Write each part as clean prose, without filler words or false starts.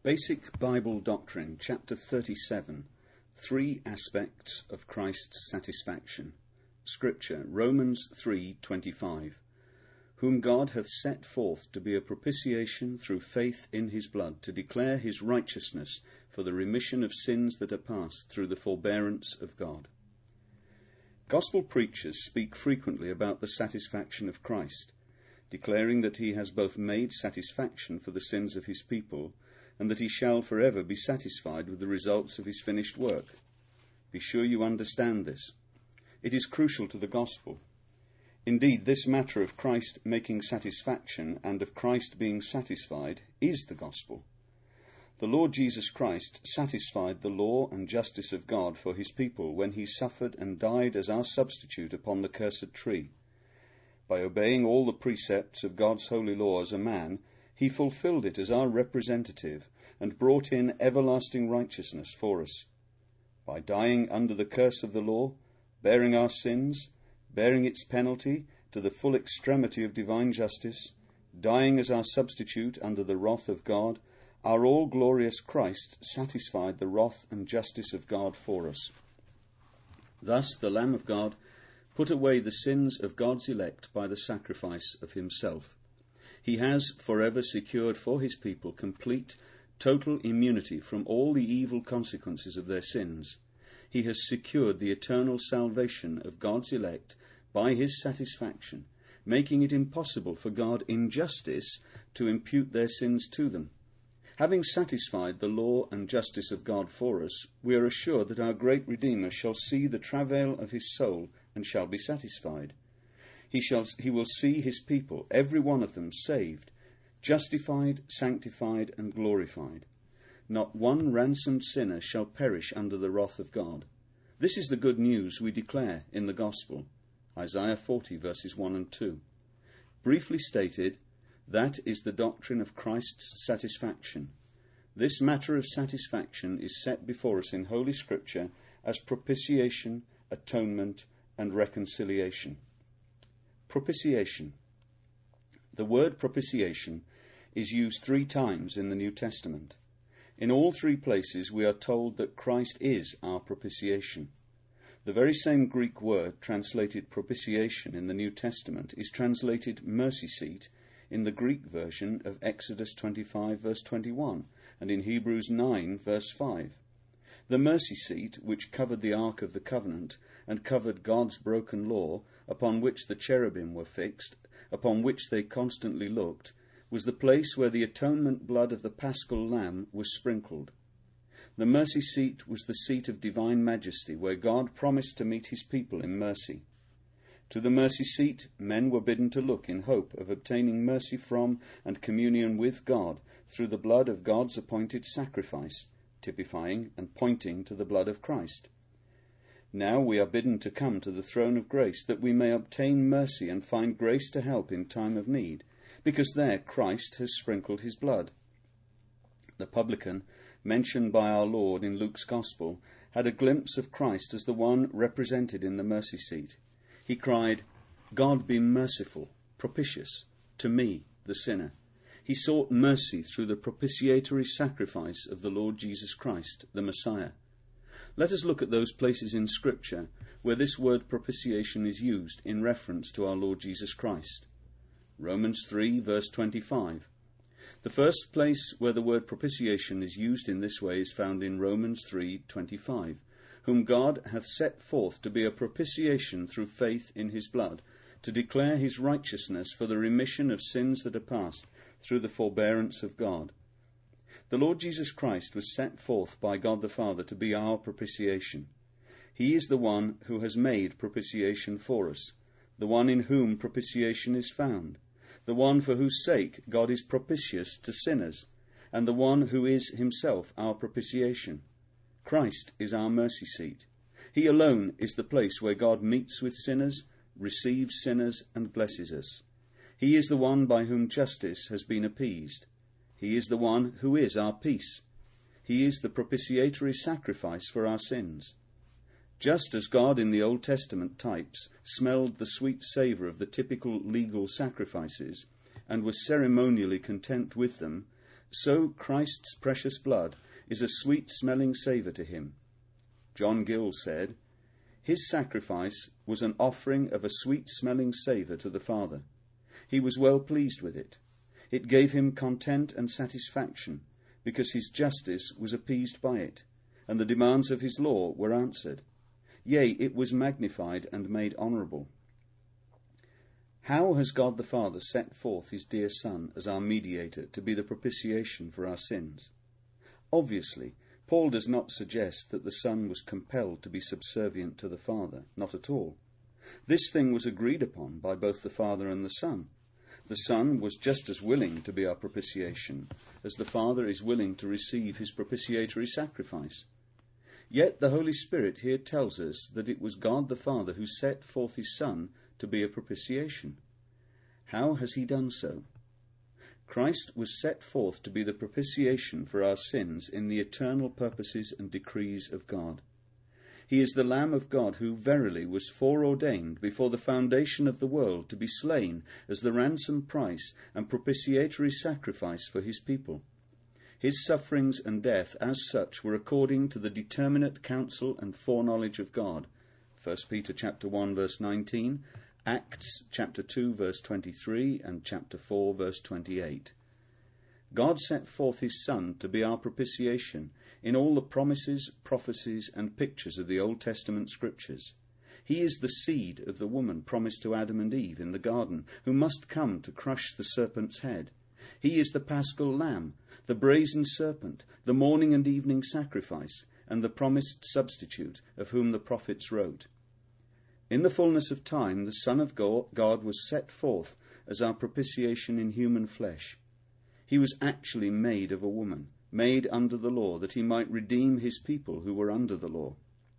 Basic Bible Doctrine, Chapter 37, Three Aspects of Christ's Satisfaction. Scripture, Romans 3:25. Whom God hath set forth to be a propitiation through faith in his blood, to declare his righteousness for the remission of sins that are past through the forbearance of God. Gospel preachers speak frequently about the satisfaction of Christ, declaring that he has both made satisfaction for the sins of his people, and that he shall forever be satisfied with the results of his finished work. Be sure you understand this. It is crucial to the gospel. Indeed, this matter of Christ making satisfaction and of Christ being satisfied is the gospel. The Lord Jesus Christ satisfied the law and justice of God for his people when he suffered and died as our substitute upon the cursed tree. By obeying all the precepts of God's holy law as a man, he fulfilled it as our representative and brought in everlasting righteousness for us. By dying under the curse of the law, bearing our sins, bearing its penalty to the full extremity of divine justice, dying as our substitute under the wrath of God, our all-glorious Christ satisfied the wrath and justice of God for us. Thus the Lamb of God put away the sins of God's elect by the sacrifice of himself. He has forever secured for his people complete, total immunity from all the evil consequences of their sins. He has secured the eternal salvation of God's elect by his satisfaction, making it impossible for God in justice to impute their sins to them. Having satisfied the law and justice of God for us, we are assured that our great Redeemer shall see the travail of his soul and shall be satisfied. He will see his people, every one of them, saved, justified, sanctified, and glorified. Not one ransomed sinner shall perish under the wrath of God. This is the good news we declare in the gospel. Isaiah 40, verses 1 and 2. Briefly stated, that is the doctrine of Christ's satisfaction. This matter of satisfaction is set before us in Holy Scripture as propitiation, atonement, and reconciliation. Propitiation. The word propitiation is used 3 times in the New Testament. In all 3 places we are told that Christ is our propitiation. The very same Greek word translated propitiation in the New Testament is translated mercy seat in the Greek version of Exodus 25 verse 21 and in Hebrews 9 verse 5. The mercy seat, which covered the Ark of the Covenant and covered God's broken law, upon which the cherubim were fixed, upon which they constantly looked, was the place where the atonement blood of the Paschal Lamb was sprinkled. The mercy seat was the seat of divine majesty, where God promised to meet his people in mercy. To the mercy seat men were bidden to look in hope of obtaining mercy from and communion with God through the blood of God's appointed sacrifice, typifying and pointing to the blood of Christ. Now we are bidden to come to the throne of grace that we may obtain mercy and find grace to help in time of need, because there Christ has sprinkled his blood. The publican, mentioned by our Lord in Luke's Gospel, had a glimpse of Christ as the one represented in the mercy seat. He cried, "God be merciful, propitious, to me, the sinner." He sought mercy through the propitiatory sacrifice of the Lord Jesus Christ, the Messiah. Let us look at those places in Scripture where this word propitiation is used in reference to our Lord Jesus Christ. Romans 3, verse 25. The first place where the word propitiation is used in this way is found in Romans 3:25, whom God hath set forth to be a propitiation through faith in his blood, to declare his righteousness for the remission of sins that are past through the forbearance of God. The Lord Jesus Christ was set forth by God the Father to be our propitiation. He is the one who has made propitiation for us, the one in whom propitiation is found, the one for whose sake God is propitious to sinners, and the one who is himself our propitiation. Christ is our mercy seat. He alone is the place where God meets with sinners, receives sinners, and blesses us. He is the one by whom justice has been appeased. He is the one who is our peace. He is the propitiatory sacrifice for our sins. Just as God in the Old Testament types smelled the sweet savour of the typical legal sacrifices and was ceremonially content with them, so Christ's precious blood is a sweet-smelling savour to him. John Gill said, "His sacrifice was an offering of a sweet-smelling savour to the Father. He was well pleased with it. It gave him content and satisfaction, because his justice was appeased by it, and the demands of his law were answered. Yea, it was magnified and made honourable." How has God the Father set forth his dear Son as our mediator to be the propitiation for our sins? Obviously, Paul does not suggest that the Son was compelled to be subservient to the Father, not at all. This thing was agreed upon by both the Father and the Son. The Son was just as willing to be our propitiation as the Father is willing to receive his propitiatory sacrifice. Yet the Holy Spirit here tells us that it was God the Father who set forth his Son to be a propitiation. How has he done so? Christ was set forth to be the propitiation for our sins in the eternal purposes and decrees of God. He is the Lamb of God who verily was foreordained before the foundation of the world to be slain as the ransom price and propitiatory sacrifice for his people. His sufferings and death as such were according to the determinate counsel and foreknowledge of God. 1 Peter chapter 1 verse 19, Acts chapter 2 verse 23 and chapter 4 verse 28. God set forth his Son to be our propitiation in all the promises, prophecies and pictures of the Old Testament scriptures. He is the seed of the woman promised to Adam and Eve in the garden, who must come to crush the serpent's head. He is the paschal lamb, the brazen serpent, the morning and evening sacrifice, and the promised substitute of whom the prophets wrote. In the fullness of time, the Son of God was set forth as our propitiation in human flesh. He was actually made of a woman, made under the law, that he might redeem his people who were under the law.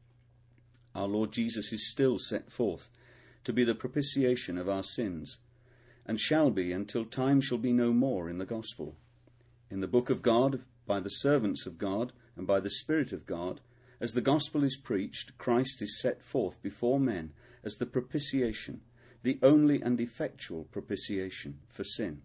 Our Lord Jesus is still set forth to be the propitiation of our sins, and shall be until time shall be no more in the gospel. In the book of God, by the servants of God, and by the Spirit of God, as the gospel is preached, Christ is set forth before men as the propitiation, the only and effectual propitiation for sin.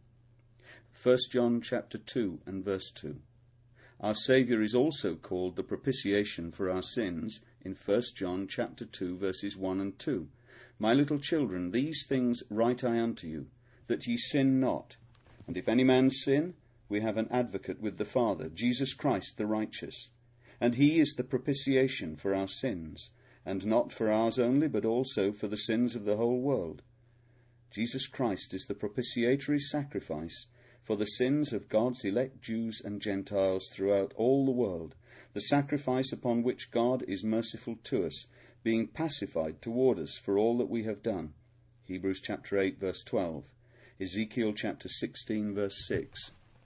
1 John chapter 2 and verse 2. Our Saviour is also called the propitiation for our sins in 1 John chapter 2 verses 1 and 2. My little children, these things write I unto you, that ye sin not. And if any man sin, we have an advocate with the Father, Jesus Christ the righteous. And he is the propitiation for our sins, and not for ours only, but also for the sins of the whole world. Jesus Christ is the propitiatory sacrifice for the sins of God's elect Jews and Gentiles throughout all the world, the sacrifice upon which God is merciful to us, being pacified toward us for all that we have done. Hebrews chapter 8 verse 12, Ezekiel chapter 16 verse 6,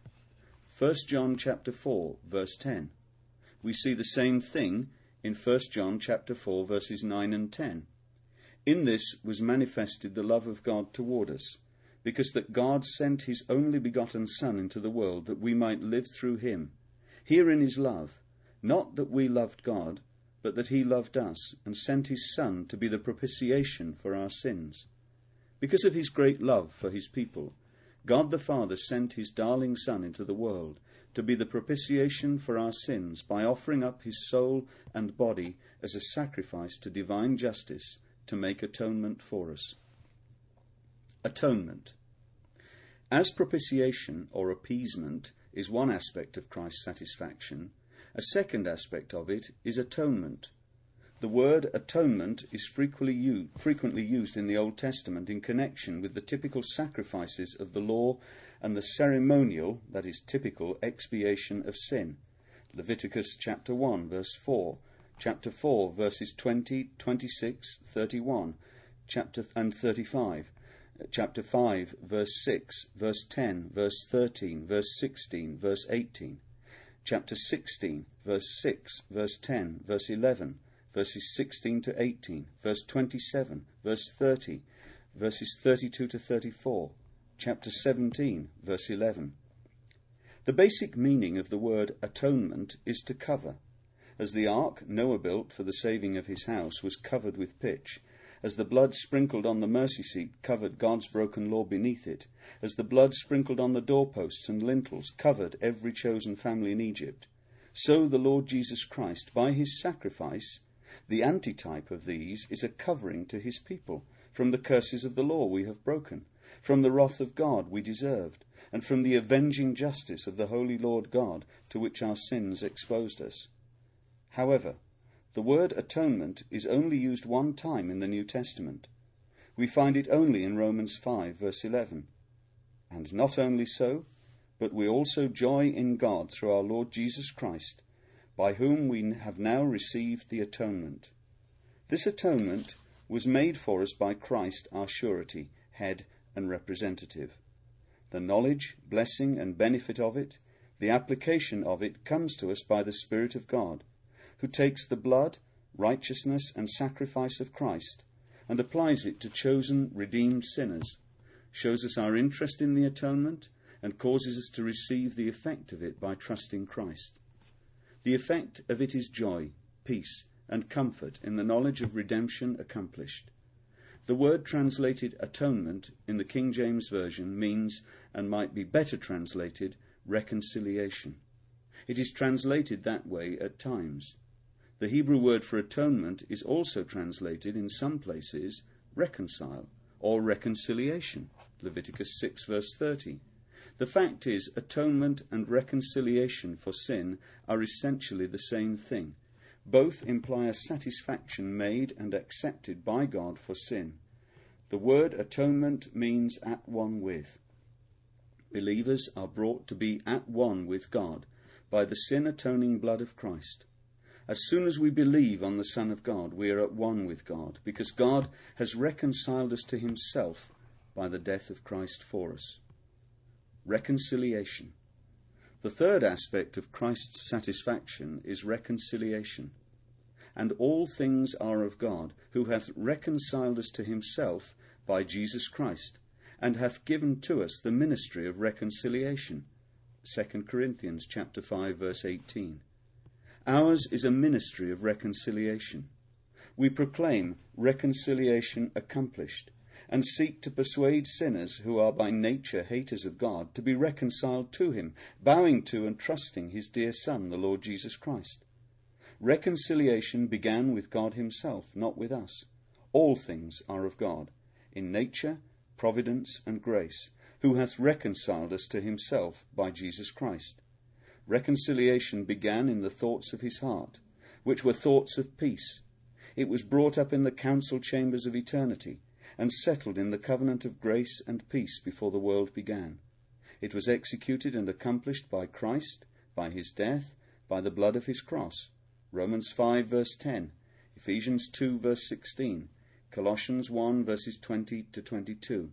1 John chapter 4 verse 10. We see the same thing in 1 John chapter 4 verses 9 and 10. In this was manifested the love of God toward us, because that God sent his only begotten Son into the world that we might live through him. Herein is love, not that we loved God, but that he loved us and sent his Son to be the propitiation for our sins. Because of his great love for his people, God the Father sent his darling Son into the world to be the propitiation for our sins by offering up his soul and body as a sacrifice to divine justice to make atonement for us. Atonement. As propitiation or appeasement is one aspect of Christ's satisfaction, a second aspect of it is atonement. The word atonement is frequently used in the Old Testament in connection with the typical sacrifices of the law and the ceremonial, that is typical, expiation of sin. Leviticus chapter 1 verse 4, chapter 4 verses 20, 26, 31, and 35, chapter 5 verse 6, verse 10, verse 13, verse 16, verse 18, chapter 16 verse 6, verse 10, verse 11, verses 16 to 18, verse 27, verse 30, verses 32 to 34, chapter 17, verse 11. The basic meaning of the word atonement is to cover. As the ark Noah built for the saving of his house was covered with pitch, as the blood sprinkled on the mercy seat covered God's broken law beneath it, as the blood sprinkled on the doorposts and lintels covered every chosen family in Egypt, so the Lord Jesus Christ, by his sacrifice, the antitype of these, is a covering to his people from the curses of the law we have broken, from the wrath of God we deserved, and from the avenging justice of the holy Lord God to which our sins exposed us. However, the word atonement is only used one time in the New Testament. We find it only in Romans 5, verse 11. And not only so, but we also joy in God through our Lord Jesus Christ, by whom we have now received the atonement. This atonement was made for us by Christ, our surety, head and representative. The knowledge, blessing, and benefit of it, the application of it, comes to us by the Spirit of God, who takes the blood, righteousness, and sacrifice of Christ and applies it to chosen, redeemed sinners, shows us our interest in the atonement, and causes us to receive the effect of it by trusting Christ. The effect of it is joy, peace, and comfort in the knowledge of redemption accomplished. The word translated atonement in the King James Version means, and might be better translated, reconciliation. It is translated that way at times. The Hebrew word for atonement is also translated in some places reconcile or reconciliation, Leviticus 6 verse 30. The fact is, atonement and reconciliation for sin are essentially the same thing. Both imply a satisfaction made and accepted by God for sin. The word atonement means at one with. Believers are brought to be at one with God by the sin-atoning blood of Christ. As soon as we believe on the Son of God, we are at one with God, because God has reconciled us to himself by the death of Christ for us. Reconciliation. The third aspect of Christ's satisfaction is reconciliation. And all things are of God, who hath reconciled us to himself by Jesus Christ, and hath given to us the ministry of reconciliation. 2 Corinthians chapter 5, verse 18. Ours is a ministry of reconciliation. We proclaim reconciliation accomplished, and seek to persuade sinners who are by nature haters of God to be reconciled to him, bowing to and trusting his dear Son, the Lord Jesus Christ. Reconciliation began with God himself, not with us. All things are of God, in nature, providence, and grace, who hath reconciled us to himself by Jesus Christ. Reconciliation began in the thoughts of his heart, which were thoughts of peace. It was brought up in the council chambers of eternity, and settled in the covenant of grace and peace before the world began. It was executed and accomplished by Christ, by his death, by the blood of his cross. Romans 5 verse 10, Ephesians 2 verse 16, Colossians 1 verses 20 to 22.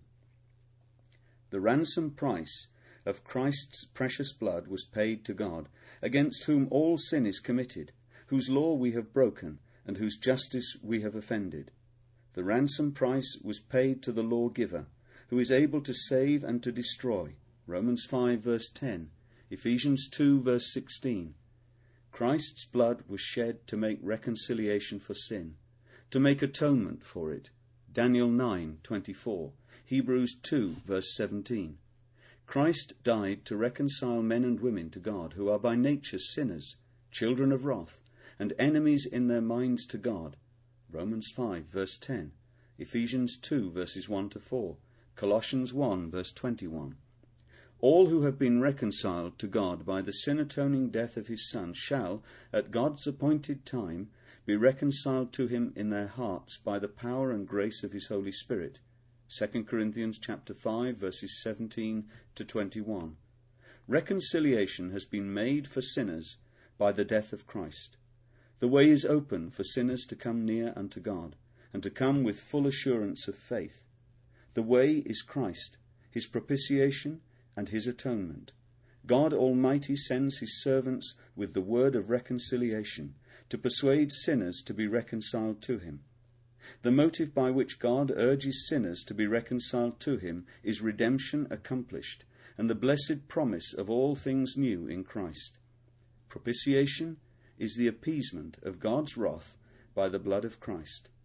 The ransom price of Christ's precious blood was paid to God, against whom all sin is committed, whose law we have broken, and whose justice we have offended. The ransom price was paid to the lawgiver, who is able to save and to destroy. Romans 5 verse 10, Ephesians 2 verse 16. Christ's blood was shed to make reconciliation for sin, to make atonement for it. Daniel 9:24, Hebrews 2 verse 17. Christ died to reconcile men and women to God, who are by nature sinners, children of wrath, and enemies in their minds to God. Romans 5 verse 10, Ephesians 2 verses 1 to 4, Colossians 1 verse 21. All who have been reconciled to God by the sin-atoning death of his Son shall, at God's appointed time, be reconciled to him in their hearts by the power and grace of his Holy Spirit. 2 Corinthians chapter 5 verses 17 to 21. Reconciliation has been made for sinners by the death of Christ. The way is open for sinners to come near unto God, and to come with full assurance of faith. The way is Christ, his propitiation, and his atonement. God Almighty sends his servants with the word of reconciliation to persuade sinners to be reconciled to him. The motive by which God urges sinners to be reconciled to him is redemption accomplished, and the blessed promise of all things new in Christ. Propitiation is the appeasement of God's wrath by the blood of Christ.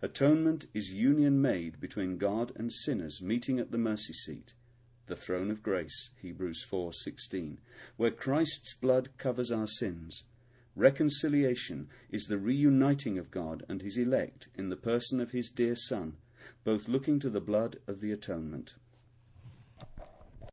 Atonement is union made between God and sinners meeting at the mercy seat, the throne of grace, Hebrews 4:16, where Christ's blood covers our sins. Reconciliation is the reuniting of God and his elect in the person of his dear Son, both looking to the blood of the atonement.